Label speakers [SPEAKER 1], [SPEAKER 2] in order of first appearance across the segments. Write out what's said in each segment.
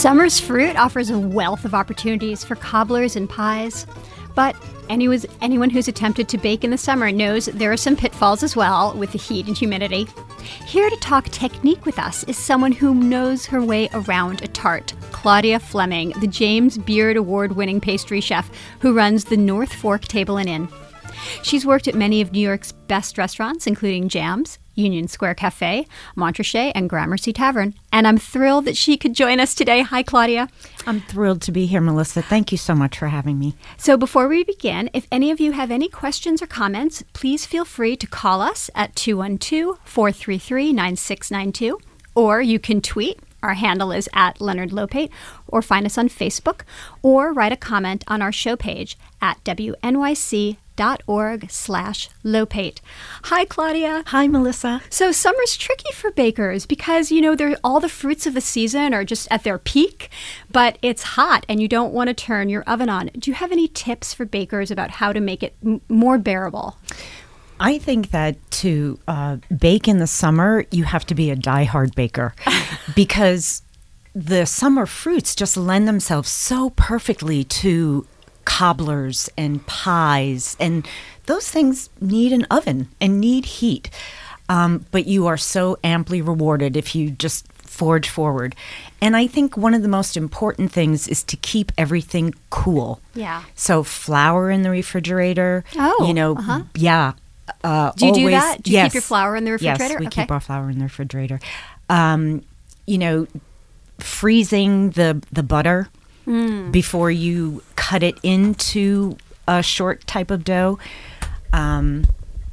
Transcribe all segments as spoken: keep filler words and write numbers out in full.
[SPEAKER 1] Summer's fruit offers a wealth of opportunities for cobblers and pies. But anyone anyone who's attempted to bake in the summer knows there are some pitfalls as well with the heat and humidity. Here to talk technique with us is someone who knows her way around a tart, Claudia Fleming, the James Beard Award-winning pastry chef who runs the North Fork Table and Inn. She's worked at many of New York's best restaurants, including Jams, Union Square Cafe, Montrachet, and Gramercy Tavern. And I'm thrilled that she could join us today. Hi, Claudia.
[SPEAKER 2] I'm thrilled to be here, Melissa. Thank you so much for having me.
[SPEAKER 1] So before we begin, if any of you have any questions or comments, please feel free to call us at two one two, four three three, nine six nine two, or you can tweet. Our handle is at Leonard Lopate, or find us on Facebook, or write a comment on our show page at W N Y C dot org slash Lopate. Hi, Claudia.
[SPEAKER 2] Hi, Melissa.
[SPEAKER 1] So summer's tricky for bakers because, you know, they're, all the fruits of the season are just at their peak, but it's hot and you don't want to turn your oven on. Do you have any tips for bakers about how to make it m- more bearable?
[SPEAKER 2] I think that to uh, bake in the summer, you have to be a diehard baker because the summer fruits just lend themselves so perfectly to cobblers and pies, and those things need an oven and need heat. Um, but you are so amply rewarded if you just forge forward. And I think one of the most important things is to keep everything cool.
[SPEAKER 1] Yeah.
[SPEAKER 2] So flour in the refrigerator.
[SPEAKER 1] Oh,
[SPEAKER 2] you know,
[SPEAKER 1] uh-huh.
[SPEAKER 2] yeah. Uh,
[SPEAKER 1] do you
[SPEAKER 2] always,
[SPEAKER 1] do that? Do you
[SPEAKER 2] yes.
[SPEAKER 1] keep your flour in the refrigerator?
[SPEAKER 2] Yes, we
[SPEAKER 1] okay.
[SPEAKER 2] keep our flour in the refrigerator. Um, you know, freezing the the butter mm. before you cut it into a short type of dough. Um,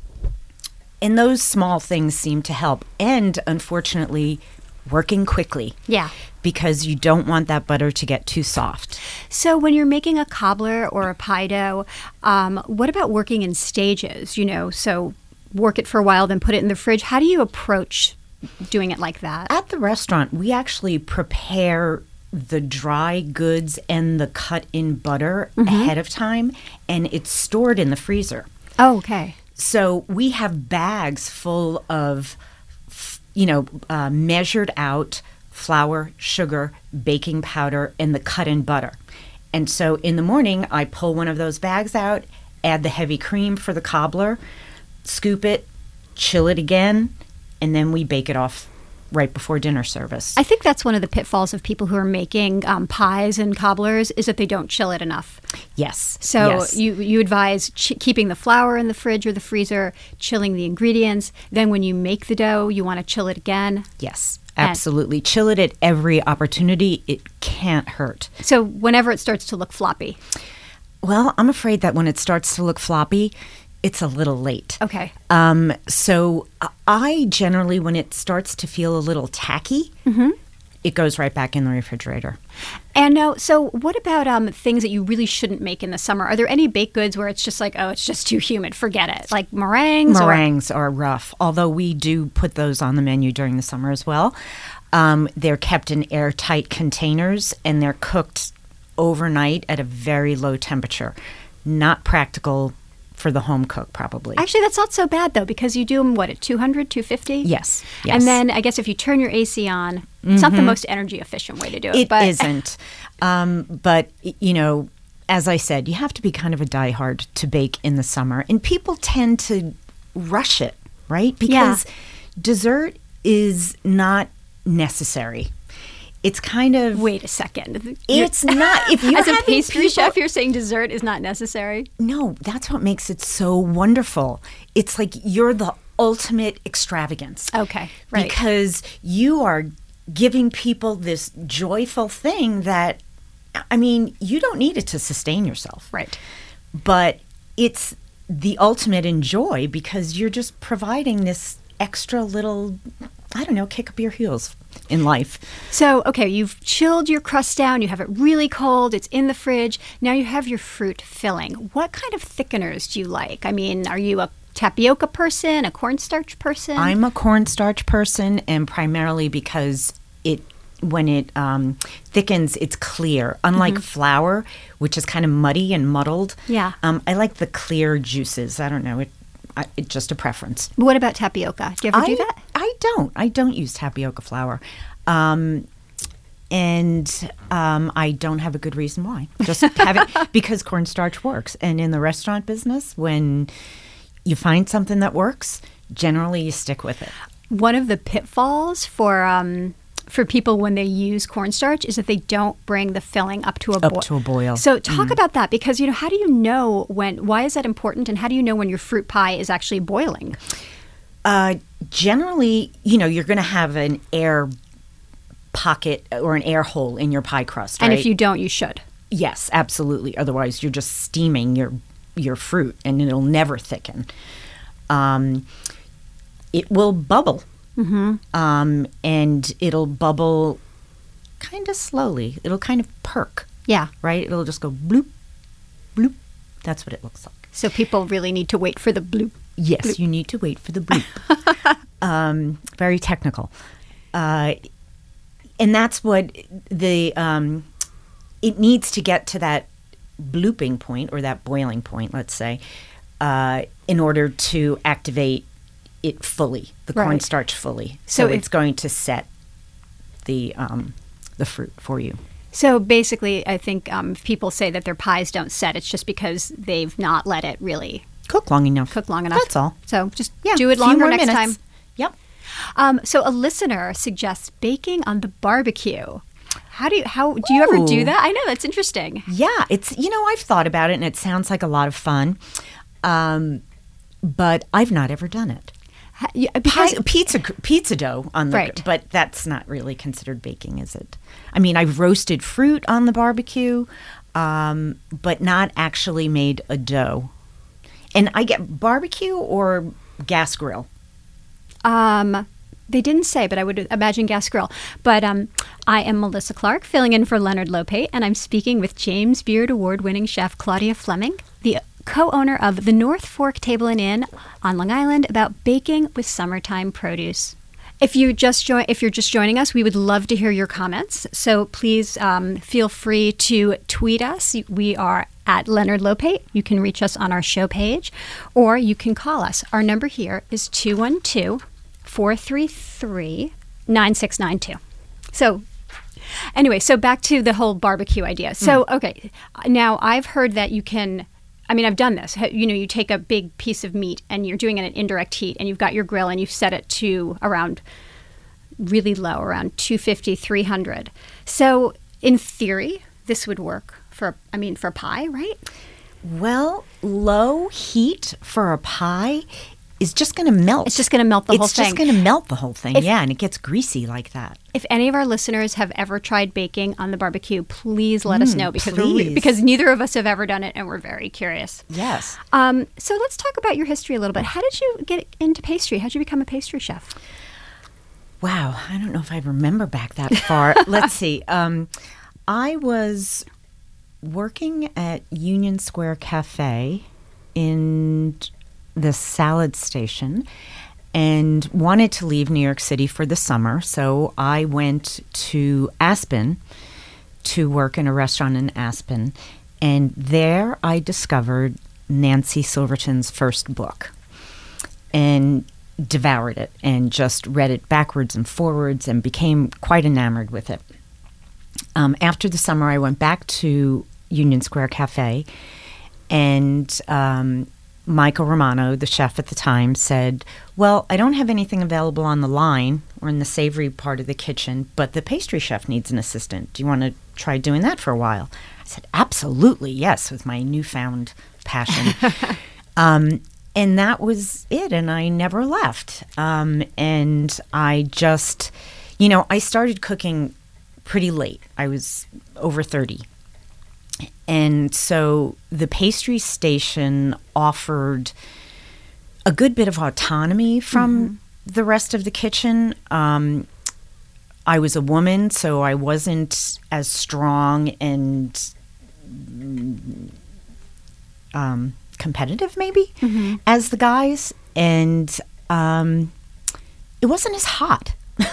[SPEAKER 2] and those small things seem to help. And unfortunately, working quickly.
[SPEAKER 1] Yeah.
[SPEAKER 2] Because you don't want that butter to get too soft.
[SPEAKER 1] So when you're making a cobbler or a pie dough, um, what about working in stages? You know, so work it for a while, then put it in the fridge. How do you approach doing it like that?
[SPEAKER 2] At the restaurant, we actually prepare the dry goods and the cut-in butter mm-hmm. ahead of time, and it's stored in the freezer.
[SPEAKER 1] Oh, okay.
[SPEAKER 2] So we have bags full of, you know, uh, measured out flour, sugar, baking powder, and the cut-in butter. And so in the morning, I pull one of those bags out, add the heavy cream for the cobbler, scoop it, chill it again, and then we bake it off right before dinner service.
[SPEAKER 1] I think that's one of the pitfalls of people who are making um, pies and cobblers is that they don't chill it enough.
[SPEAKER 2] Yes.
[SPEAKER 1] So
[SPEAKER 2] yes.
[SPEAKER 1] you you advise ch- keeping the flour in the fridge or the freezer, chilling the ingredients. Then when you make the dough, you want to chill it again.
[SPEAKER 2] Yes. Absolutely. Chill it at every opportunity. It can't hurt.
[SPEAKER 1] So whenever it starts to look floppy?
[SPEAKER 2] Well, I'm afraid that when it starts to look floppy, it's a little late.
[SPEAKER 1] Okay.
[SPEAKER 2] Um, so I generally, when it starts to feel a little tacky, mm-hmm. it goes right back in the refrigerator.
[SPEAKER 1] And now, so what about um, things that you really shouldn't make in the summer? Are there any baked goods where it's just like, oh, it's just too humid, forget it? Like meringues?
[SPEAKER 2] Meringues
[SPEAKER 1] or-
[SPEAKER 2] are rough, although we do put those on the menu during the summer as well. Um, they're kept in airtight containers, and they're cooked overnight at a very low temperature. Not practical for the home cook, probably.
[SPEAKER 1] Actually, that's not so bad, though, because you do them, what, at two hundred, two fifty?
[SPEAKER 2] Yes, yes.
[SPEAKER 1] And then I guess if you turn your A C on, mm-hmm. it's not the most energy efficient way to do it.
[SPEAKER 2] It
[SPEAKER 1] but
[SPEAKER 2] isn't. Um, but, you know, as I said, you have to be kind of a diehard to bake in the summer. And people tend to rush it, right? Because
[SPEAKER 1] yeah.
[SPEAKER 2] dessert is not necessary. It's kind of...
[SPEAKER 1] Wait a second.
[SPEAKER 2] It's not... If you're
[SPEAKER 1] As a pastry
[SPEAKER 2] people,
[SPEAKER 1] chef, you're saying dessert is not necessary?
[SPEAKER 2] No, that's what makes it so wonderful. It's like you're the ultimate extravagance.
[SPEAKER 1] Okay, right.
[SPEAKER 2] Because you are giving people this joyful thing that, I mean, you don't need it to sustain yourself.
[SPEAKER 1] Right.
[SPEAKER 2] But it's the ultimate in joy because you're just providing this extra little, I don't know, kick up your heels in life.
[SPEAKER 1] So, okay, you've chilled your crust down, you have it really cold, it's in the fridge, now you have your fruit filling. What kind of thickeners do you like? I mean, are you a tapioca person, a cornstarch person?
[SPEAKER 2] I'm a cornstarch person, and primarily because it, when it um, thickens, it's clear. Unlike mm-hmm. flour, which is kind of muddy and muddled.
[SPEAKER 1] Yeah.
[SPEAKER 2] Um, I like the clear juices. I don't know, it I, it's just a preference.
[SPEAKER 1] What about tapioca? Do you ever
[SPEAKER 2] I,
[SPEAKER 1] do that?
[SPEAKER 2] I don't. I don't use tapioca flour. Um, and um, I don't have a good reason why. Just have it because cornstarch works. And in the restaurant business, when you find something that works, generally you stick with it.
[SPEAKER 1] One of the pitfalls for um, for people when they use cornstarch is that they don't bring the filling up to a boil.
[SPEAKER 2] Up to a boil.
[SPEAKER 1] So talk mm. about that, because you know, how do you know when? Why is that important? And how do you know when your fruit pie is actually boiling?
[SPEAKER 2] Uh, generally, you know, you're going to have an air pocket or an air hole in your pie crust, right?
[SPEAKER 1] And if you don't, you should. Yes,
[SPEAKER 2] absolutely. Otherwise, you're just steaming your your fruit, and it'll never thicken. Um, it will bubble, mm-hmm. um, and it'll bubble kind of slowly. It'll kind of perk.
[SPEAKER 1] Yeah.
[SPEAKER 2] Right? It'll just go bloop, bloop. That's what it looks like.
[SPEAKER 1] So people really need to wait for the bloop.
[SPEAKER 2] Yes,
[SPEAKER 1] bloop.
[SPEAKER 2] You need to wait for the bloop. um, very technical. Uh, and that's what the, um, it needs to get to that blooping point, or that boiling point, let's say, uh, in order to activate it fully, the
[SPEAKER 1] right.
[SPEAKER 2] cornstarch fully. So,
[SPEAKER 1] so
[SPEAKER 2] it's if, going to set the um, the fruit for you.
[SPEAKER 1] So basically, I think um, if people say that their pies don't set, it's just because they've not let it really
[SPEAKER 2] cook long enough.
[SPEAKER 1] Cook long enough.
[SPEAKER 2] That's all.
[SPEAKER 1] So just yeah, do it longer next
[SPEAKER 2] minutes.
[SPEAKER 1] time.
[SPEAKER 2] Yep.
[SPEAKER 1] Um, so a listener suggests baking on the barbecue. How do you how do you Ooh. ever do that? I know, that's interesting.
[SPEAKER 2] Yeah, it's you know I've thought about it, and it sounds like a lot of fun, um, but I've not ever done it.
[SPEAKER 1] Yeah,
[SPEAKER 2] because Pie, pizza pizza dough on the
[SPEAKER 1] right.
[SPEAKER 2] but that's not really considered baking, is it? I mean, I've roasted fruit on the barbecue, um, but not actually made a dough. And I get barbecue or gas grill.
[SPEAKER 1] Um, they didn't say, but I would imagine gas grill. But um, I am Melissa Clark, filling in for Leonard Lopate, and I'm speaking with James Beard Award-winning chef Claudia Fleming, the co-owner of the North Fork Table and Inn on Long Island, about baking with summertime produce. If you just join, if you're just joining us, we would love to hear your comments. So please um, feel free to tweet us. We are at Leonard Lopate. You can reach us on our show page, or you can call us. Our number here is two one two, four three three, nine six nine two. So anyway, so back to the whole barbecue idea. So, mm. okay, now I've heard that you can, I mean, I've done this. You know, you take a big piece of meat and you're doing it at indirect heat, and you've got your grill and you've set it to around really low, around two fifty, three hundred. So in theory, this would work for, I mean, for pie, right?
[SPEAKER 2] Well, low heat for a pie is just going to melt.
[SPEAKER 1] It's just going to melt the
[SPEAKER 2] it's
[SPEAKER 1] whole thing.
[SPEAKER 2] It's just going to melt the whole thing,
[SPEAKER 1] if,
[SPEAKER 2] yeah, and it gets greasy like that.
[SPEAKER 1] If any of our listeners have ever tried baking on the barbecue, please let mm, us know, because
[SPEAKER 2] we're,
[SPEAKER 1] because neither of us have ever done it, and we're very curious.
[SPEAKER 2] Yes.
[SPEAKER 1] Um, so let's talk about your history a little bit. How did you get into pastry? How did you become a pastry chef?
[SPEAKER 2] Wow, I don't know if I remember back that far. Let's see. Um, I was working at Union Square Cafe in the salad station and wanted to leave New York City for the summer. So I went to Aspen to work in a restaurant in Aspen. And there I discovered Nancy Silverton's first book and devoured it and just read it backwards and forwards and became quite enamored with it. Um, after the summer, I went back to Union Square Cafe, and um, Michael Romano, the chef at the time, said, well, I don't have anything available on the line or in the savory part of the kitchen, but the pastry chef needs an assistant. Do you want to try doing that for a while? I said, absolutely, yes, with my newfound passion. um, and that was it, and I never left. Um, and I just, you know, I started cooking pretty late. I was over thirty. And so the pastry station offered a good bit of autonomy from mm-hmm. the rest of the kitchen. Um, I was a woman, so I wasn't as strong and um, competitive, maybe, mm-hmm. as the guys. And um, it wasn't as hot.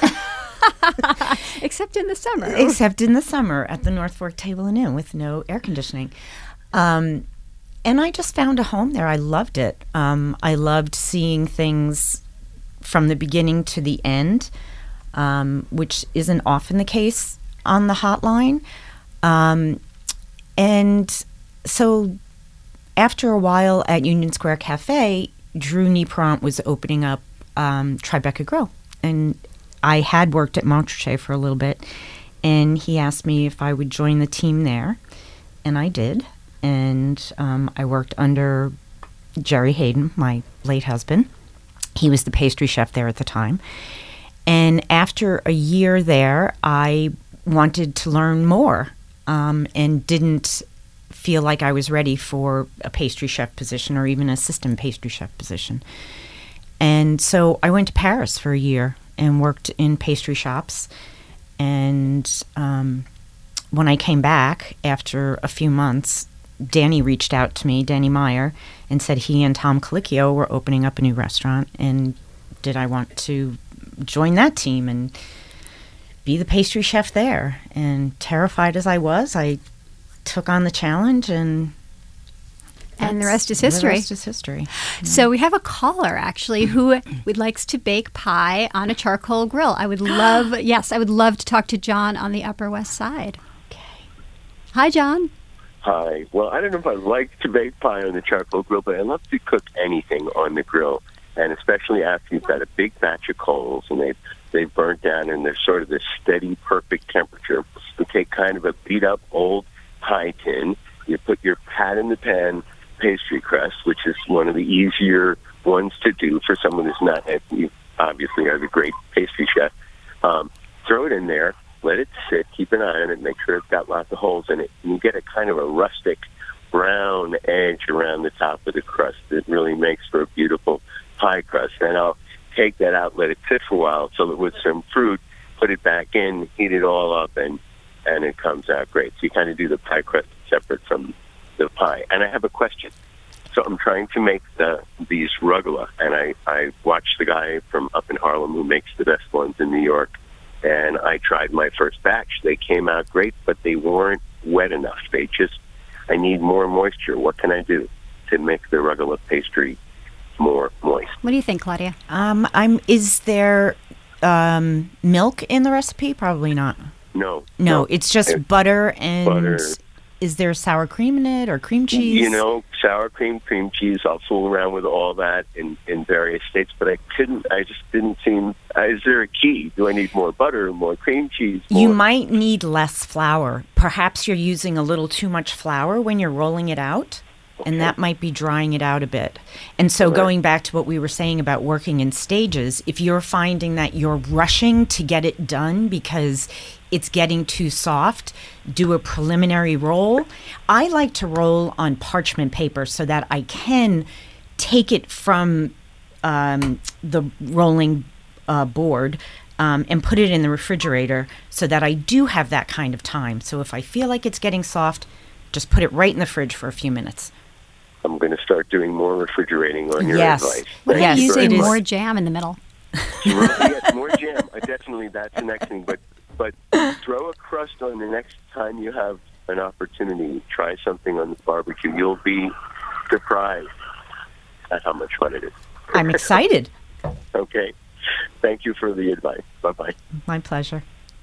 [SPEAKER 1] Except in the summer.
[SPEAKER 2] Except in the summer at the North Fork Table and Inn with no air conditioning. Um, and I just found a home there. I loved it. Um, I loved seeing things from the beginning to the end, um, which isn't often the case on the hotline. Um, and so after a while at Union Square Cafe, Drew Nieporent was opening up um, Tribeca Grill. And I had worked at Montrachet for a little bit, and he asked me if I would join the team there, and I did. And um, I worked under Jerry Hayden, my late husband. He was the pastry chef there at the time. And after a year there, I wanted to learn more um, and didn't feel like I was ready for a pastry chef position or even assistant pastry chef position. And so I went to Paris for a year and worked in pastry shops. And um, when I came back after a few months, Danny reached out to me, Danny Meyer, and said he and Tom Colicchio were opening up a new restaurant, and did I want to join that team and be the pastry chef there. And terrified as I was, I took on the challenge, and
[SPEAKER 1] and the rest is history.
[SPEAKER 2] The rest is history.
[SPEAKER 1] So we have a caller, actually, who would likes to bake pie on a charcoal grill. I would love, yes, I would love to talk to John on the Upper West Side.
[SPEAKER 2] Okay.
[SPEAKER 1] Hi, John.
[SPEAKER 3] Hi. Well, I don't know if I like to bake pie on the charcoal grill, but I love to cook anything on the grill, and especially after you've got a big batch of coals and they've, they've burnt down and they're sort of this steady, perfect temperature. You take kind of a beat-up old pie tin, you put your pat in the pan pastry crust, which is one of the easier ones to do for someone who's not, you obviously are the great pastry chef. Um, throw it in there, let it sit, keep an eye on it, make sure it's got lots of holes in it, and you get a kind of a rustic brown edge around the top of the crust that really makes for a beautiful pie crust. And I'll take that out, let it sit for a while, so that with some fruit, put it back in, heat it all up, and and it comes out great. So you kind of do the pie crust separate from the pie. And I have a question. So I'm trying to make the these rugelach, and I, I watched the guy from up in Harlem who makes the best ones in New York, and I tried my first batch. They came out great, but they weren't wet enough. They just, I need more moisture. What can I do to make the rugelach pastry more moist?
[SPEAKER 1] What do you think, Claudia?
[SPEAKER 2] Um, I'm. Is there um, milk in the recipe? Probably not.
[SPEAKER 3] No.
[SPEAKER 2] No, no. It's just it's butter and...
[SPEAKER 3] Butter.
[SPEAKER 2] Is there sour cream in it or cream cheese?
[SPEAKER 3] You know, sour cream, cream cheese. I'll fool around with all that in, in various states, but I couldn't, I just didn't seem, uh, is there a key? Do I need more butter, more cream cheese? More?
[SPEAKER 2] You might need less flour. Perhaps you're using a little too much flour when you're rolling it out, okay. And that might be drying it out a bit. And so right. Going back to what we were saying about working in stages, if you're finding that you're rushing to get it done because it's getting too soft, do a preliminary roll. I like to roll on parchment paper so that I can take it from um, the rolling uh, board um, and put it in the refrigerator so that I do have that kind of time. So if I feel like it's getting soft, just put it right in the fridge for a few minutes.
[SPEAKER 3] I'm going to start doing more refrigerating on your
[SPEAKER 2] yes.
[SPEAKER 3] advice.
[SPEAKER 1] What
[SPEAKER 2] yes,
[SPEAKER 1] are you using more
[SPEAKER 3] much.
[SPEAKER 1] jam in the middle?
[SPEAKER 3] Yes, more jam. Uh, definitely, that's the next thing. But But throw a crust on the next time you have an opportunity. Try something on the barbecue. You'll be surprised at how much fun it is.
[SPEAKER 2] I'm excited.
[SPEAKER 3] Okay. Thank you for the advice. Bye-bye.
[SPEAKER 2] My pleasure.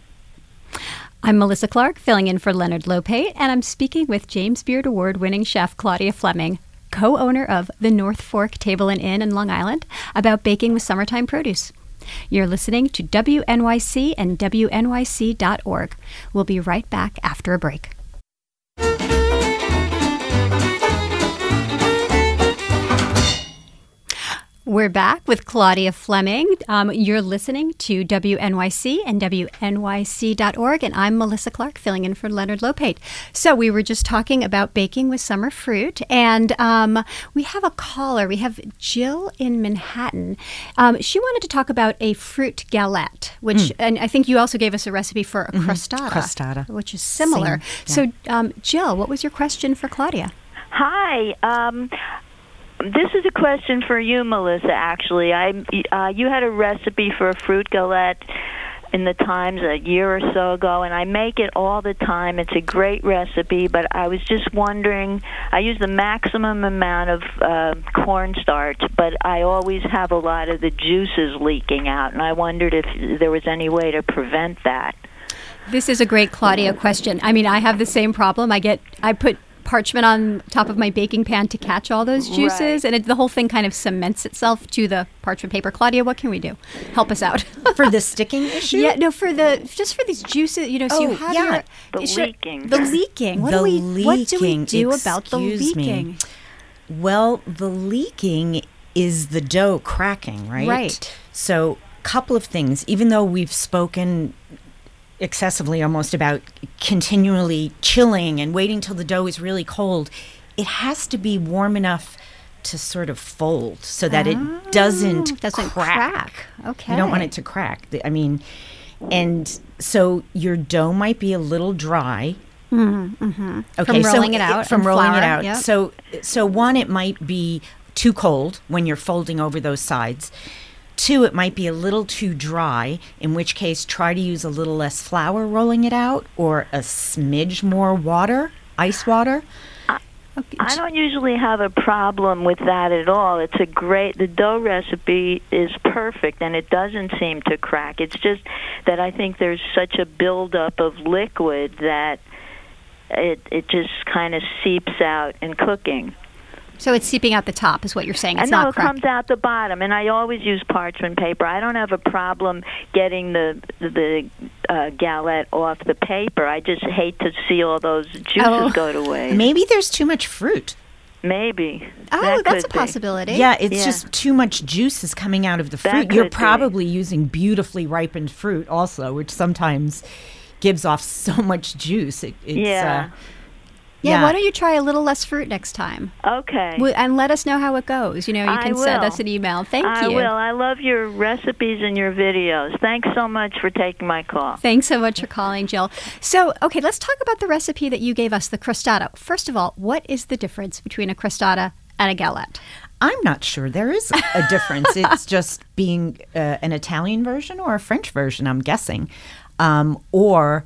[SPEAKER 1] I'm Melissa Clark, filling in for Leonard Lopate, and I'm speaking with James Beard Award-winning chef Claudia Fleming, co-owner of the North Fork Table and Inn in Long Island, about baking with summertime produce. You're listening to W N Y C and W N Y C dot org. We'll be right back after a break. We're back with Claudia Fleming. Um, you're listening to W N Y C and W N Y C dot org, and I'm Melissa Clark, filling in for Leonard Lopate. So we were just talking about baking with summer fruit, and um, we have a caller. We have Jill in Manhattan. Um, she wanted to talk about a fruit galette, which, mm. and I think you also gave us a recipe for a mm-hmm. crostata,
[SPEAKER 2] crostata,
[SPEAKER 1] which is similar. Same, yeah. So, um, Jill, what was your question for Claudia?
[SPEAKER 4] Hi. Um, This is a question for you, Melissa, actually. I, uh, you had a recipe for a fruit galette in the Times a year or so ago, and I make it all the time. It's a great recipe, but I was just wondering, I use the maximum amount of uh, cornstarch, but I always have a lot of the juices leaking out, and I wondered if there was any way to prevent that.
[SPEAKER 1] This is a great Claudia question. I mean, I have the same problem. I get, I put parchment on top of my baking pan to catch all those juices,
[SPEAKER 4] Right.
[SPEAKER 1] and it, the whole thing kind of cements itself to the parchment paper. Claudia, what can we do? Help us out.
[SPEAKER 2] For the sticking issue?
[SPEAKER 1] Yeah, no, for the just for these juices, you know. So you
[SPEAKER 2] Oh,
[SPEAKER 1] have
[SPEAKER 2] yeah.
[SPEAKER 1] your
[SPEAKER 4] The
[SPEAKER 1] it should-
[SPEAKER 4] leaking.
[SPEAKER 1] The leaking. What
[SPEAKER 2] The
[SPEAKER 1] do we? What do we
[SPEAKER 2] leaking,
[SPEAKER 1] do about the
[SPEAKER 2] excuse me.
[SPEAKER 1] leaking?
[SPEAKER 2] Well, the leaking is the dough cracking, right?
[SPEAKER 1] Right.
[SPEAKER 2] So, couple of things. Even though we've spoken excessively almost about continually chilling and waiting till the dough is really cold, it has to be warm enough to sort of fold so that it doesn't,
[SPEAKER 1] Oh, doesn't
[SPEAKER 2] crack.
[SPEAKER 1] crack. Okay.
[SPEAKER 2] You don't want it to crack. The- I mean, and so your dough might be a little dry.
[SPEAKER 1] Mm-hmm.
[SPEAKER 2] Okay,
[SPEAKER 1] From
[SPEAKER 2] so
[SPEAKER 1] rolling it out
[SPEAKER 2] From
[SPEAKER 1] and
[SPEAKER 2] rolling
[SPEAKER 1] flour,
[SPEAKER 2] it out.
[SPEAKER 1] yep.
[SPEAKER 2] So, so one, it might be too cold when you're folding over those sides. Two, it might be a little too dry, in which case try to use a little less flour rolling it out or a smidge more water, ice water.
[SPEAKER 4] I don't usually have a problem with that at all. It's a great, the dough recipe is perfect and it doesn't seem to crack. It's just that I think there's such a buildup of liquid that it it just kind of seeps out in cooking.
[SPEAKER 1] So it's seeping out the top, is what you're saying. It's
[SPEAKER 4] I know
[SPEAKER 1] not
[SPEAKER 4] it
[SPEAKER 1] crack.
[SPEAKER 4] comes out the bottom, and I always use parchment paper. I don't have a problem getting the the uh, galette off the paper. I just hate to see all those juices
[SPEAKER 1] Oh.
[SPEAKER 4] go to waste.
[SPEAKER 2] Maybe there's too much fruit.
[SPEAKER 4] Maybe.
[SPEAKER 1] Oh,
[SPEAKER 4] That
[SPEAKER 1] that's a
[SPEAKER 4] could be.
[SPEAKER 1] possibility.
[SPEAKER 2] Yeah, it's
[SPEAKER 4] Yeah.
[SPEAKER 2] just too much juice is coming out of the
[SPEAKER 4] That
[SPEAKER 2] fruit. You're
[SPEAKER 4] could be.
[SPEAKER 2] probably using beautifully ripened fruit also, which sometimes gives off so much juice. It, it's,
[SPEAKER 4] Yeah.
[SPEAKER 2] Uh,
[SPEAKER 1] Yeah,
[SPEAKER 2] Yeah.
[SPEAKER 1] why don't you try a little less fruit next time?
[SPEAKER 4] Okay.
[SPEAKER 1] W- And let us know how it goes. You know, you
[SPEAKER 4] I
[SPEAKER 1] can send
[SPEAKER 4] will.
[SPEAKER 1] us an email. Thank
[SPEAKER 4] I
[SPEAKER 1] you.
[SPEAKER 4] will. I love your recipes and your videos. Thanks so much for taking my call.
[SPEAKER 1] Thanks so much for calling, Jill. So, okay, let's talk about the recipe that you gave us, the crostata. First of all, what is the difference between a crostata and a galette?
[SPEAKER 2] I'm not sure there is a difference. It's just being uh, an Italian version or a French version, I'm guessing. Um, or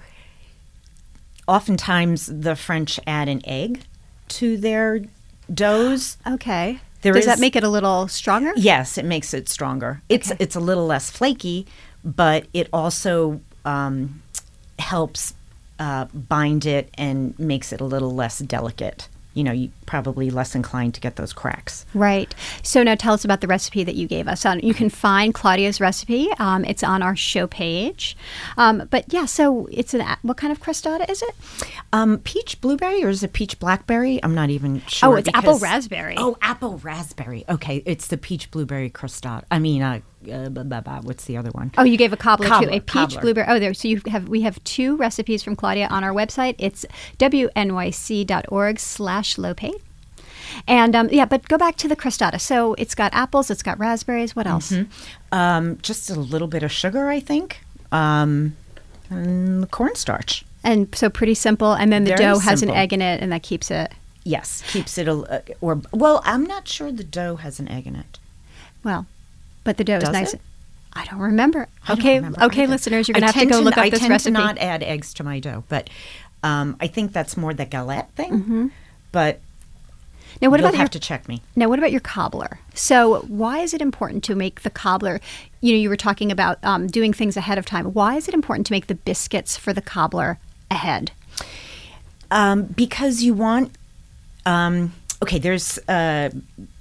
[SPEAKER 2] oftentimes the French add an egg to their doughs.
[SPEAKER 1] Okay.
[SPEAKER 2] There
[SPEAKER 1] Does
[SPEAKER 2] is-
[SPEAKER 1] that make it a little stronger?
[SPEAKER 2] Yes, it makes it stronger. It's
[SPEAKER 1] Okay.
[SPEAKER 2] it's a little less flaky, but it also um, helps uh, bind it and makes it a little less delicate. You know, you probably less inclined to get those cracks.
[SPEAKER 1] Right. So now tell us about the recipe that you gave us. On you can find Claudia's recipe. Um, it's on our show page. Um, but yeah, so it's an what kind of crostata is it?
[SPEAKER 2] Um, peach blueberry or is it peach blackberry? I'm not even sure.
[SPEAKER 1] Oh, it's apple
[SPEAKER 2] because-
[SPEAKER 1] raspberry.
[SPEAKER 2] Oh, apple raspberry. Okay, it's the peach blueberry crostata. I mean, uh, uh, blah, blah, blah. What's the other one?
[SPEAKER 1] Oh, you gave a cobbler, too.
[SPEAKER 2] Cobbler,
[SPEAKER 1] A peach
[SPEAKER 2] cobbler.
[SPEAKER 1] blueberry. Oh, there. So you have we have two recipes from Claudia on our website. It's w n y c dot org slash lopate. And um, yeah, but go back to the crostata. So it's got apples, it's got raspberries. What else?
[SPEAKER 2] Um, just a little bit of sugar, I think. Um, and cornstarch.
[SPEAKER 1] And so pretty simple. And then the
[SPEAKER 2] Very
[SPEAKER 1] dough has
[SPEAKER 2] simple.
[SPEAKER 1] an egg in it, and that keeps it.
[SPEAKER 2] Yes, keeps it a uh, or well, I'm not sure the dough has an egg in it.
[SPEAKER 1] Well, but the dough
[SPEAKER 2] Does
[SPEAKER 1] is nice.
[SPEAKER 2] it?
[SPEAKER 1] I don't remember.
[SPEAKER 2] I don't
[SPEAKER 1] okay,
[SPEAKER 2] remember
[SPEAKER 1] okay,
[SPEAKER 2] either.
[SPEAKER 1] listeners, you're
[SPEAKER 2] I
[SPEAKER 1] gonna have to
[SPEAKER 2] tend
[SPEAKER 1] go look up
[SPEAKER 2] I
[SPEAKER 1] this
[SPEAKER 2] tend
[SPEAKER 1] recipe.
[SPEAKER 2] to not add eggs to my dough, but um, I think that's more the galette thing.
[SPEAKER 1] Mm-hmm.
[SPEAKER 2] But
[SPEAKER 1] Now, what
[SPEAKER 2] you'll
[SPEAKER 1] about
[SPEAKER 2] have
[SPEAKER 1] your
[SPEAKER 2] to check me.
[SPEAKER 1] Now, what about your cobbler? So, why is it important to make the cobbler? You know, you were talking about um, doing things ahead of time. Why is it important to make the biscuits for the cobbler ahead?
[SPEAKER 2] Um, because you want, um, okay, there's uh,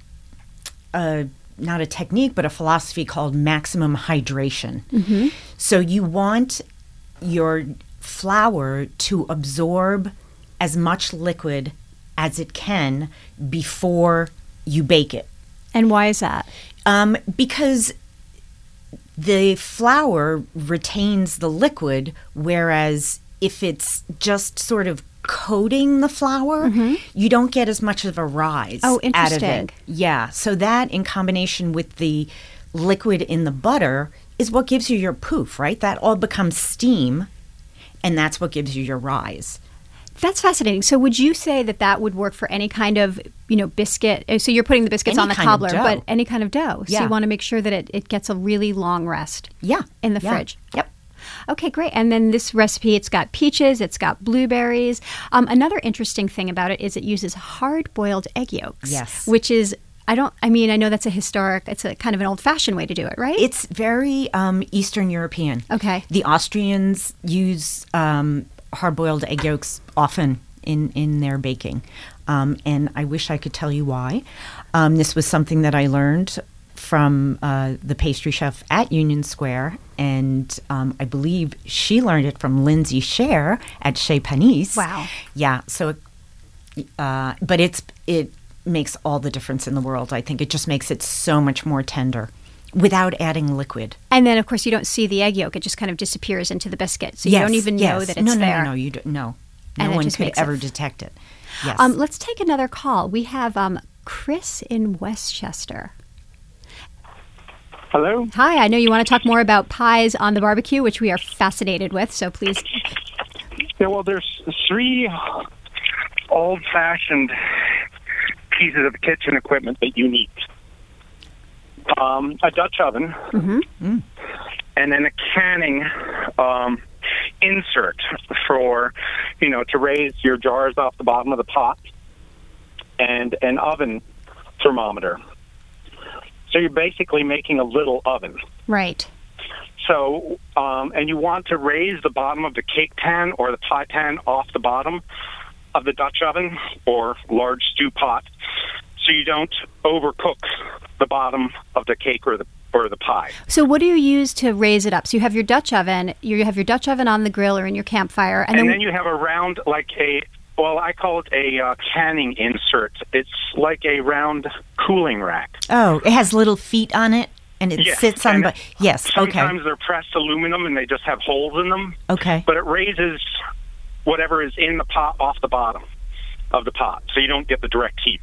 [SPEAKER 2] a, not a technique, but a philosophy called maximum hydration.
[SPEAKER 1] Mm-hmm.
[SPEAKER 2] So you want your flour to absorb as much liquid as it can before you bake it.
[SPEAKER 1] And why is that?
[SPEAKER 2] Um, because the flour retains the liquid, whereas if it's just sort of coating the flour, you don't get as much of a rise
[SPEAKER 1] Oh,
[SPEAKER 2] out of
[SPEAKER 1] interesting.
[SPEAKER 2] it. Yeah, so that in combination with the liquid in the butter is what gives you your poof, right? That all becomes steam, and that's what gives you your rise.
[SPEAKER 1] That's fascinating. So, would you say that that would work for any kind of, you know, biscuit? uh, So, you're putting the biscuits
[SPEAKER 2] Any
[SPEAKER 1] on the
[SPEAKER 2] kind of
[SPEAKER 1] cobbler,
[SPEAKER 2] dough.
[SPEAKER 1] but any kind of dough. So,
[SPEAKER 2] Yeah.
[SPEAKER 1] you want to make sure that it, it gets a really long rest
[SPEAKER 2] Yeah.
[SPEAKER 1] in the
[SPEAKER 2] yeah.
[SPEAKER 1] fridge.
[SPEAKER 2] Yep.
[SPEAKER 1] Okay, great. And then this recipe, it's got peaches, it's got blueberries. Um, another interesting thing about it is it uses hard-boiled egg yolks.
[SPEAKER 2] Yes.
[SPEAKER 1] Which is I don't, I mean, I know that's a historic, it's a kind of an old-fashioned way to do it, right?
[SPEAKER 2] It's very um, Eastern European.
[SPEAKER 1] Okay.
[SPEAKER 2] The Austrians use um, hard-boiled egg yolks often in, in their baking. Um, and I wish I could tell you why. Um, this was something that I learned from uh, the pastry chef at Union Square, and um, I believe she learned it from Lindsay Scher at Chez Panisse.
[SPEAKER 1] Wow.
[SPEAKER 2] Yeah, so, uh, but it's it makes all the difference in the world, I think. It just makes it so much more tender without adding liquid.
[SPEAKER 1] And then, of course, you don't see the egg yolk. It just kind of disappears into the biscuit, so
[SPEAKER 2] yes,
[SPEAKER 1] you don't even
[SPEAKER 2] yes.
[SPEAKER 1] know that it's
[SPEAKER 2] no, no,
[SPEAKER 1] there.
[SPEAKER 2] No, no, you don't, no. No
[SPEAKER 1] And it
[SPEAKER 2] one
[SPEAKER 1] just
[SPEAKER 2] could
[SPEAKER 1] makes it
[SPEAKER 2] ever
[SPEAKER 1] f-
[SPEAKER 2] detect it. Yes.
[SPEAKER 1] Um, let's take another call. We have um, Chris in Westchester.
[SPEAKER 5] Hello?
[SPEAKER 1] Hi, I know you want to talk more about pies on the barbecue, which we are fascinated with, so please.
[SPEAKER 5] Yeah, well, there's three old-fashioned pieces of kitchen equipment that you need. Um, a Dutch oven,
[SPEAKER 1] Mm-hmm.
[SPEAKER 2] Mm.
[SPEAKER 5] and then a canning um, insert for, you know, to raise your jars off the bottom of the pot, and an oven thermometer. So you're basically making a little oven.
[SPEAKER 1] Right.
[SPEAKER 5] So, um, and you want to raise the bottom of the cake pan or the pie pan off the bottom of the Dutch oven or large stew pot, so you don't overcook the bottom of the cake or the or the pie.
[SPEAKER 1] So what do you use to raise it up? So you have your Dutch oven, you have your Dutch oven on the grill or in your campfire, and,
[SPEAKER 5] And
[SPEAKER 1] then,
[SPEAKER 5] then you have a round, like a, well, I call it a uh, canning insert. It's like a round cooling rack.
[SPEAKER 2] Oh, it has little feet on it, and it
[SPEAKER 5] Yes,
[SPEAKER 2] sits on.
[SPEAKER 5] and
[SPEAKER 2] But yes, okay,
[SPEAKER 5] Sometimes they're pressed aluminum and they just have holes in them.
[SPEAKER 2] okay.
[SPEAKER 5] But it raises whatever is in the pot off the bottom of the pot, so you don't get the direct heat.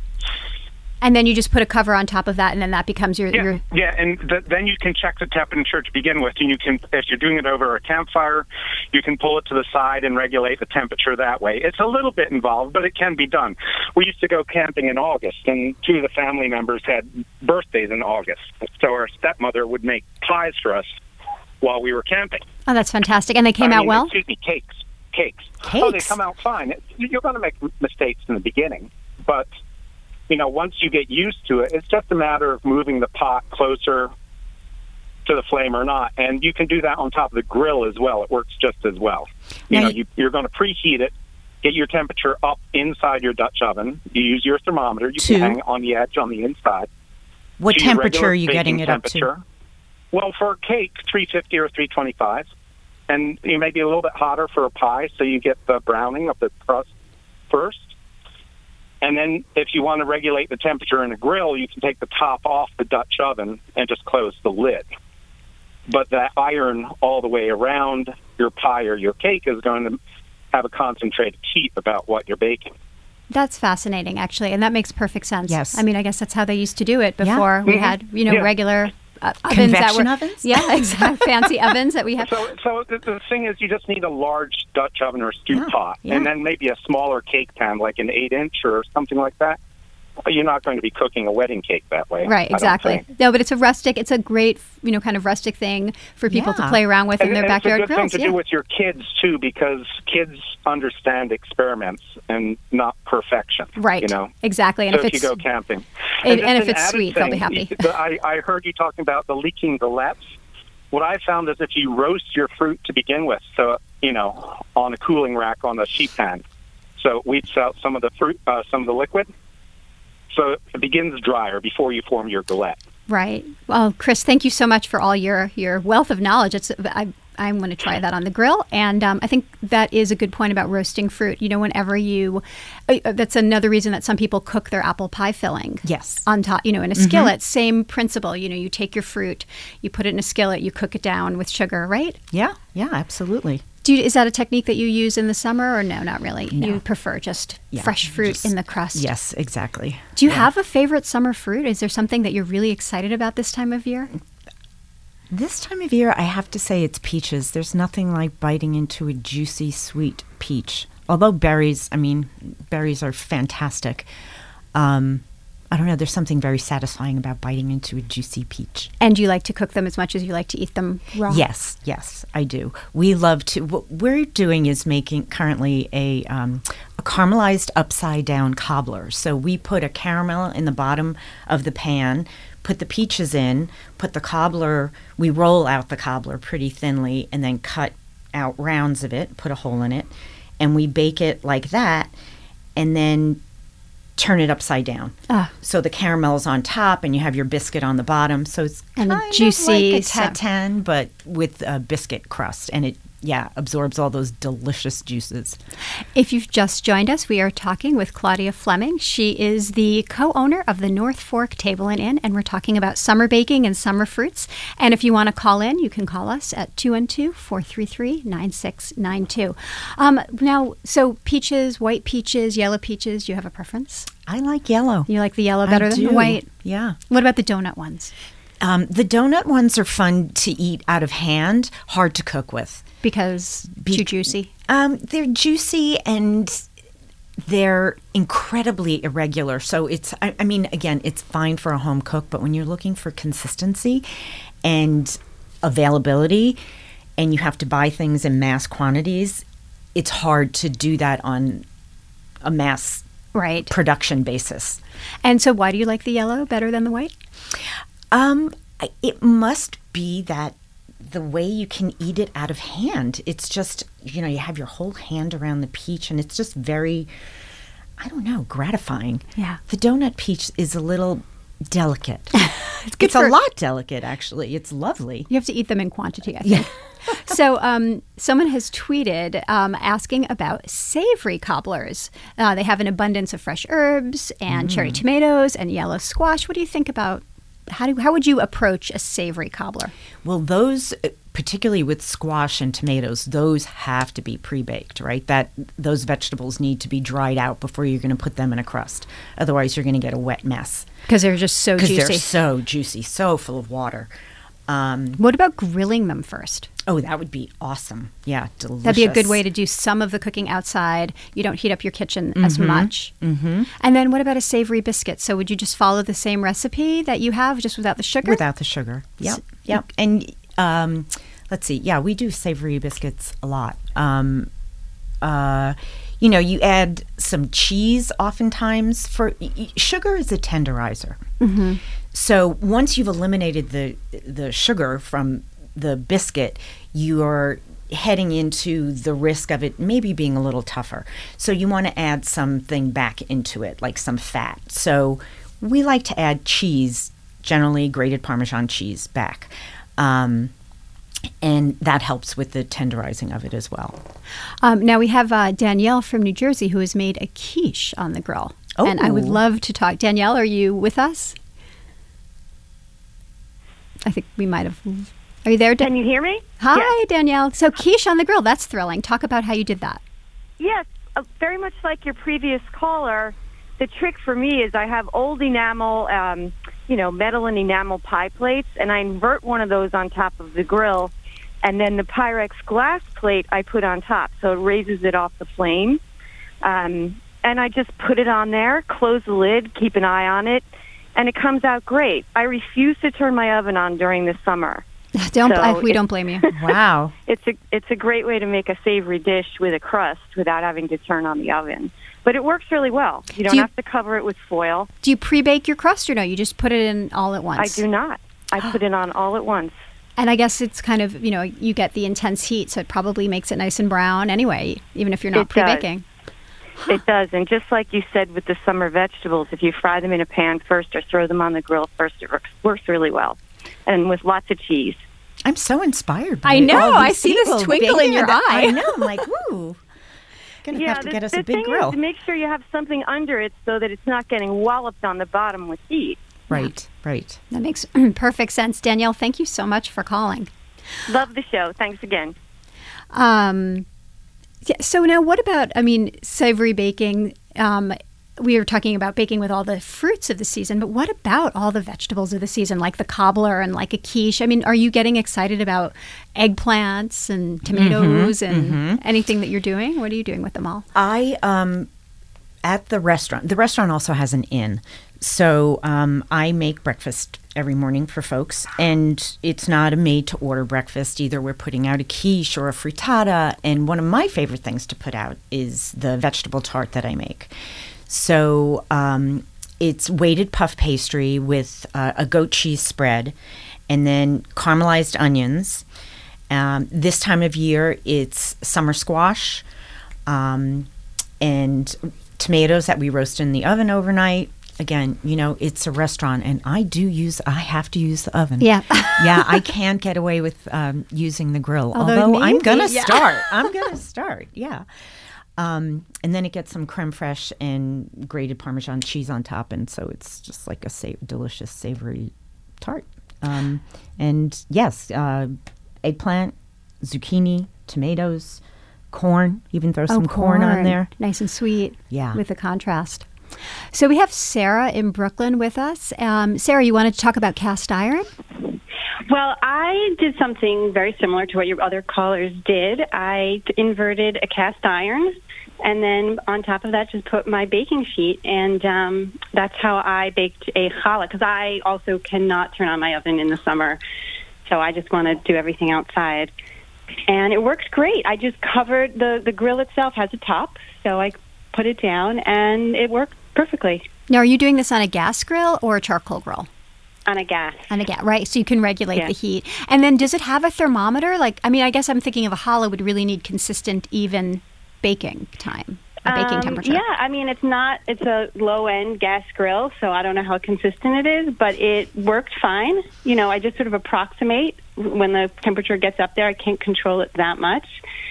[SPEAKER 1] and then you just put a cover on top of that, and then that becomes your...
[SPEAKER 5] Yeah,
[SPEAKER 1] your
[SPEAKER 5] yeah, and th- then you can check the temperature to begin with, and you can, if you're doing it over a campfire, you can pull it to the side and regulate the temperature that way. It's a little bit involved, but it can be done. We used to go camping in August, and two of the family members had birthdays in August, so our stepmother would make pies for us while we were camping.
[SPEAKER 1] Oh, that's fantastic. And they came
[SPEAKER 5] I
[SPEAKER 1] out
[SPEAKER 5] mean,
[SPEAKER 1] well?
[SPEAKER 5] Excuse me, cakes. Cakes.
[SPEAKER 2] Cakes?
[SPEAKER 5] Oh, they come out fine. It- You're going to make m- mistakes in the beginning, but, you know, once you get used to it, it's just a matter of moving the pot closer to the flame or not. And you can do that on top of the grill as well. It works just as well. You
[SPEAKER 2] Now
[SPEAKER 5] know,
[SPEAKER 2] you-
[SPEAKER 5] you, you're going to preheat it, get your temperature up inside your Dutch oven. You use your thermometer. You
[SPEAKER 2] Two.
[SPEAKER 5] can hang on the edge on the inside.
[SPEAKER 2] What
[SPEAKER 5] to your
[SPEAKER 2] temperature
[SPEAKER 5] regular
[SPEAKER 2] are you getting
[SPEAKER 5] baking
[SPEAKER 2] it up to?
[SPEAKER 5] temperature. Well, for a cake, three fifty or three twenty-five. And you may be a little bit hotter for a pie, so you get the browning of the crust first. And then if you want to regulate the temperature in a grill, you can take the top off the Dutch oven and just close the lid. But that iron all the way around your pie or your cake is going to have a concentrated heat about what you're baking.
[SPEAKER 1] That's fascinating, actually, and that makes perfect sense.
[SPEAKER 2] Yes.
[SPEAKER 1] I mean, I guess that's how they used to do it
[SPEAKER 2] Yeah.
[SPEAKER 1] before we
[SPEAKER 5] Mhm.
[SPEAKER 1] had, you know,
[SPEAKER 5] Yeah.
[SPEAKER 1] regular uh, ovens that
[SPEAKER 2] Convection
[SPEAKER 1] were...
[SPEAKER 2] ovens?
[SPEAKER 1] Yeah, exactly. Fancy ovens that we have.
[SPEAKER 5] So, so the, the thing is, you just need a large Dutch oven or stew
[SPEAKER 2] Yeah,
[SPEAKER 5] pot,
[SPEAKER 2] yeah.
[SPEAKER 5] and then maybe a smaller cake pan, like an eight-inch or something like that. You're not going to be cooking a wedding cake that way.
[SPEAKER 1] Right,
[SPEAKER 5] I don't
[SPEAKER 1] exactly.
[SPEAKER 5] think.
[SPEAKER 1] No, but it's a rustic, it's a great, you know, kind of rustic thing for people to
[SPEAKER 2] Yeah.
[SPEAKER 1] play around with in
[SPEAKER 5] And,
[SPEAKER 1] their
[SPEAKER 5] and
[SPEAKER 1] backyard
[SPEAKER 5] it's a good
[SPEAKER 1] grills.
[SPEAKER 5] thing to
[SPEAKER 1] yeah.
[SPEAKER 5] do with your kids too, because kids understand experiments and not perfection.
[SPEAKER 1] Right,
[SPEAKER 5] You know.
[SPEAKER 1] exactly. And
[SPEAKER 5] so
[SPEAKER 1] if
[SPEAKER 5] if,
[SPEAKER 1] it's
[SPEAKER 5] you go camping,
[SPEAKER 1] and-
[SPEAKER 5] just
[SPEAKER 1] and if
[SPEAKER 5] an
[SPEAKER 1] it's
[SPEAKER 5] added
[SPEAKER 1] sweet, they'll be
[SPEAKER 5] thing,
[SPEAKER 1] happy.
[SPEAKER 5] you- the- I, I heard you talking about the leaking galettes. What I found is if you roast your fruit to begin with, so you know, on a cooling rack on the sheet pan, so it weeds out some of the fruit, uh, some of the liquid, so it begins drier before you form your galette.
[SPEAKER 1] Right. Well, Chris, thank you so much for all your, your wealth of knowledge. It's I, I'm going to try that on the grill. And um, I think that is a good point about roasting fruit. You know, whenever you, uh, that's another reason that some people cook their apple pie filling.
[SPEAKER 2] Yes.
[SPEAKER 1] On top, you know, in a skillet. Same principle. You know, you take your fruit, you put it in a skillet, you cook it down with sugar, right?
[SPEAKER 2] Yeah, yeah, absolutely.
[SPEAKER 1] Do you, is that a technique that you use in the summer or no, not really?
[SPEAKER 2] No.
[SPEAKER 1] You prefer just
[SPEAKER 2] Yeah,
[SPEAKER 1] fresh fruit
[SPEAKER 2] just-
[SPEAKER 1] in the crust?
[SPEAKER 2] Yes, exactly.
[SPEAKER 1] Do you
[SPEAKER 2] Yeah.
[SPEAKER 1] have a favorite summer fruit? Is there something that you're really excited about this time of year?
[SPEAKER 2] This time of year, I have to say it's peaches. There's nothing like biting into a juicy, sweet peach. Although berries, I mean, berries are fantastic. Um, I don't know, there's something very satisfying about biting into a juicy peach.
[SPEAKER 1] And do you like to cook them as much as you like to eat them raw?
[SPEAKER 2] Yes, yes, I do. We love to, what we're doing is making currently a, um, a caramelized upside down cobbler. So we put a caramel in the bottom of the pan, put the peaches in, put the cobbler, we roll out the cobbler pretty thinly and then cut out rounds of it, put a hole in it, and we bake it like that and then turn it upside down.
[SPEAKER 1] Ah.
[SPEAKER 2] So the caramel's on top and you have your biscuit on the bottom. So it's
[SPEAKER 1] And the
[SPEAKER 2] kind
[SPEAKER 1] juicy
[SPEAKER 2] of like a
[SPEAKER 1] stuff.
[SPEAKER 2] tatin, but with a biscuit crust. And it, yeah, absorbs all those delicious juices.
[SPEAKER 1] If you've just joined us, we are talking with Claudia Fleming. She is the co-owner of the North Fork Table and Inn, and we're talking about summer baking and summer fruits. And if you want to call in, you can call us at two one two, four three three, nine six nine two. Um, now, so peaches, white peaches, yellow peaches, do you have a preference?
[SPEAKER 2] I like yellow.
[SPEAKER 1] You like the yellow better
[SPEAKER 2] I
[SPEAKER 1] than
[SPEAKER 2] do.
[SPEAKER 1] the white?
[SPEAKER 2] Yeah.
[SPEAKER 1] What about the donut ones?
[SPEAKER 2] Um, the donut ones are fun to eat out of hand, hard to cook with.
[SPEAKER 1] Because
[SPEAKER 2] Be-
[SPEAKER 1] too juicy?
[SPEAKER 2] Um, they're juicy and they're incredibly irregular. So it's, I, I mean, again, it's fine for a home cook, but when you're looking for consistency and availability and you have to buy things in mass quantities, it's hard to do that on a mass
[SPEAKER 1] Right.
[SPEAKER 2] production basis.
[SPEAKER 1] And so why do you like the yellow better than the white?
[SPEAKER 2] Um, I- it must be that the way you can eat it out of hand. It's just, you know, you have your whole hand around the peach and it's just very, I don't know, gratifying.
[SPEAKER 1] Yeah.
[SPEAKER 2] The donut peach is a little delicate.
[SPEAKER 1] It's good
[SPEAKER 2] It's
[SPEAKER 1] for-
[SPEAKER 2] a lot delicate, actually. It's lovely.
[SPEAKER 1] You have to eat them in quantity, I think. So um, someone has tweeted um, asking about savory cobblers. Uh, they have an abundance of fresh herbs and cherry tomatoes and yellow squash. What do you think about, how do how would you approach a savory cobbler?
[SPEAKER 2] Well, those, uh, particularly with squash and tomatoes, those have to be pre-baked, right? That those vegetables need to be dried out before you're going to put them in a crust. Otherwise, you're going to get a wet mess.
[SPEAKER 1] Because they're just so
[SPEAKER 2] Because
[SPEAKER 1] juicy.
[SPEAKER 2] they're so juicy, so full of water. Um,
[SPEAKER 1] What about grilling them first?
[SPEAKER 2] oh, that would be awesome. Yeah, delicious.
[SPEAKER 1] That'd be a good way to do some of the cooking outside. You don't heat up your kitchen as much. Mm-hmm. And then what about a savory biscuit? So would you just follow the same recipe that you have, just without the sugar?
[SPEAKER 2] Without the sugar. Yep, yep. And um, let's see. Yeah, we do savory biscuits a lot. Um, uh, you know, you add some cheese oftentimes. For y- y- sugar is a tenderizer. Mm-hmm. So once you've eliminated the the sugar from the biscuit, you're heading into the risk of it maybe being a little tougher. So you want to add something back into it, like some fat. So we like to add cheese, generally grated Parmesan cheese, back. Um, and that helps with the tenderizing of it as well.
[SPEAKER 1] Um, now we have uh, Danielle from New Jersey who has made a quiche on the grill.
[SPEAKER 2] Oh.
[SPEAKER 1] And I would love to talk. Danielle, are you with us? I think we might have. Are you there? Dan-
[SPEAKER 6] Can you hear me?
[SPEAKER 1] Hi,
[SPEAKER 6] Yes.
[SPEAKER 1] Danielle. So quiche on the grill, that's thrilling. Talk about how you did that.
[SPEAKER 6] Yes, uh, very much like your previous caller. The trick for me is I have old enamel, um, you know, metal and enamel pie plates, and I invert one of those on top of the grill, and then the Pyrex glass plate I put on top, so it raises it off the flame. Um, and I just put it on there, close the lid, keep an eye on it, and it comes out great. I refuse to turn my oven on during the summer.
[SPEAKER 1] Don't
[SPEAKER 6] So
[SPEAKER 1] I, we
[SPEAKER 6] it-
[SPEAKER 1] don't blame you.
[SPEAKER 2] Wow.
[SPEAKER 6] It's a it's a great way to make a savory dish with a crust without having to turn on the oven. But it works really well. You don't
[SPEAKER 1] you-
[SPEAKER 6] have to cover it with foil.
[SPEAKER 1] Do you pre-bake your crust or no? You just put it in all at
[SPEAKER 6] I
[SPEAKER 1] once?
[SPEAKER 6] do not. I put it on all at once.
[SPEAKER 1] And I guess it's kind of, you know, you get the intense heat, so it probably makes it nice and brown anyway, even if you're not
[SPEAKER 6] It does.
[SPEAKER 1] pre-baking.
[SPEAKER 6] It does. And just like you said with the summer vegetables, if you fry them in a pan first or throw them on the grill first, it works, works really well. And with lots of cheese.
[SPEAKER 2] I'm so inspired by
[SPEAKER 1] I know.
[SPEAKER 2] all
[SPEAKER 1] I
[SPEAKER 2] these
[SPEAKER 1] see this
[SPEAKER 2] people
[SPEAKER 1] twinkle in
[SPEAKER 2] baking
[SPEAKER 1] your
[SPEAKER 2] with that.
[SPEAKER 1] eye.
[SPEAKER 2] I know. I'm like, ooh. Gonna have to
[SPEAKER 6] the,
[SPEAKER 2] get us
[SPEAKER 6] the
[SPEAKER 2] a big
[SPEAKER 6] thing
[SPEAKER 2] grill.
[SPEAKER 6] is to make sure you have something under it so that it's not getting walloped on the bottom with heat.
[SPEAKER 2] Right, right.
[SPEAKER 1] That makes perfect sense. Danielle, thank you so much for calling.
[SPEAKER 6] Love the show. Thanks again.
[SPEAKER 1] Um, yeah, so now what about, I mean, savory baking? Um, we were talking about baking with all the fruits of the season, but what about all the vegetables of the season, like the cobbler and like a quiche? I mean, are you getting excited about eggplants and tomatoes and anything that you're doing? What are you doing with them all?
[SPEAKER 2] I um at the restaurant. The restaurant also has an inn. So um, I make breakfast every morning for folks, and it's not a made-to-order breakfast either. We're putting out a quiche or a frittata, and one of my favorite things to put out is the vegetable tart that I make. So um, it's weighted puff pastry with uh, a goat cheese spread, and then caramelized onions. Um, this time of year, it's summer squash um, and tomatoes that we roast in the oven overnight. Again, you know, it's a restaurant, and I do use, I have to use the oven.
[SPEAKER 1] Yeah.
[SPEAKER 2] Yeah, I can't get away with um, using the grill.
[SPEAKER 1] Although
[SPEAKER 2] Although I'm
[SPEAKER 1] maybe,
[SPEAKER 2] going to
[SPEAKER 1] yeah.
[SPEAKER 2] start. I'm going to start, yeah. Um, and then it gets some creme fraiche and grated Parmesan cheese on top, and so it's just like a sa- delicious, savory tart. Um, and yes, uh, eggplant, zucchini, tomatoes, corn, even throw some
[SPEAKER 1] Oh,
[SPEAKER 2] corn on there.
[SPEAKER 1] Nice and sweet.
[SPEAKER 2] Yeah.
[SPEAKER 1] With the contrast. So we have Sarah in Brooklyn with us. Um, Sarah, you wanted to talk about cast iron?
[SPEAKER 7] Well, I did something very similar to what your other callers did. I t- inverted a cast iron, and then on top of that, just put my baking sheet, and um, that's how I baked a challah, because I also cannot turn on my oven in the summer, so I just want to do everything outside. And it works great. I just covered, the, the grill itself has a top, so I put it down, and it worked perfectly.
[SPEAKER 1] Now, are you doing this on a gas grill or a charcoal grill?
[SPEAKER 7] On a gas.
[SPEAKER 1] On a gas, right? So you can regulate
[SPEAKER 7] Yeah.
[SPEAKER 1] the heat. And then does it have a thermometer? Like, I mean, I guess I'm thinking of a challah would really need consistent, even baking time, a baking
[SPEAKER 7] Um,
[SPEAKER 1] temperature.
[SPEAKER 7] Yeah, I mean, it's not, it's a low-end gas grill, so I don't know how consistent it is, but it worked fine. You know, I just sort of approximate when the temperature gets up there. I can't control it that much.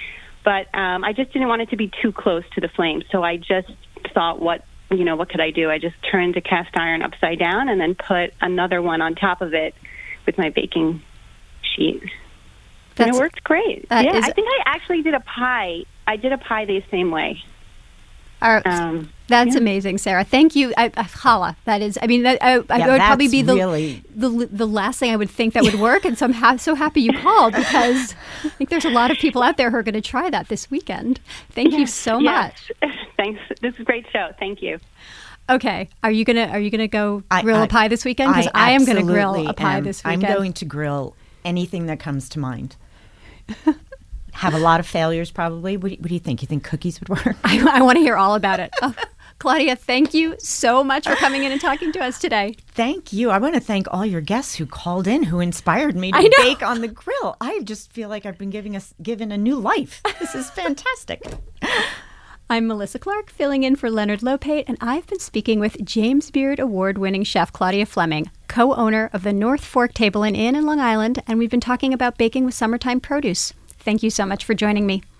[SPEAKER 7] But um, I just didn't want it to be too close to the flame, so I just thought, what, you know, what could I do? I just turned the cast iron upside down and then put another one on top of it with my baking sheet.
[SPEAKER 1] That's-
[SPEAKER 7] and it worked great.
[SPEAKER 1] that
[SPEAKER 7] Yeah,
[SPEAKER 1] is-
[SPEAKER 7] I think I actually did a pie. I did a pie the same way.
[SPEAKER 1] All right.
[SPEAKER 7] Um,
[SPEAKER 1] That's
[SPEAKER 7] yeah.
[SPEAKER 1] amazing, Sarah. Thank you. I, I, challah. That is, I mean, that, I, I
[SPEAKER 2] Yeah,
[SPEAKER 1] would probably
[SPEAKER 2] that's
[SPEAKER 1] be the,
[SPEAKER 2] really-
[SPEAKER 1] the the last thing I would think that would work. And so I'm ha- so happy you called, because I think there's a lot of people out there who are going to try that this weekend. Thank you so much.
[SPEAKER 7] Yes. Thanks. This is a great show. Thank you.
[SPEAKER 1] Okay, are you gonna are you gonna go
[SPEAKER 2] I-
[SPEAKER 1] grill a
[SPEAKER 2] I-
[SPEAKER 1] pie this weekend? Because I, am gonna grill
[SPEAKER 2] absolutely
[SPEAKER 1] a pie
[SPEAKER 2] am.
[SPEAKER 1] this
[SPEAKER 2] I'm
[SPEAKER 1] weekend.
[SPEAKER 2] going to grill anything that comes to mind. Have a lot of failures, probably. What do, you, what do you think? You think cookies would work?
[SPEAKER 1] I, I want to hear all about it. Oh, Claudia, thank you so much for coming in and talking to us today.
[SPEAKER 2] Thank you. I want to thank all your guests who called in, who inspired me
[SPEAKER 1] I
[SPEAKER 2] to
[SPEAKER 1] know.
[SPEAKER 2] bake on the grill. I just feel like I've been giving us given a new life. This is fantastic.
[SPEAKER 1] I'm Melissa Clark, filling in for Leonard Lopate, and I've been speaking with James Beard Award-winning chef Claudia Fleming, co-owner of the North Fork Table and Inn in Long Island, and we've been talking about baking with summertime produce. Thank you so much for joining me.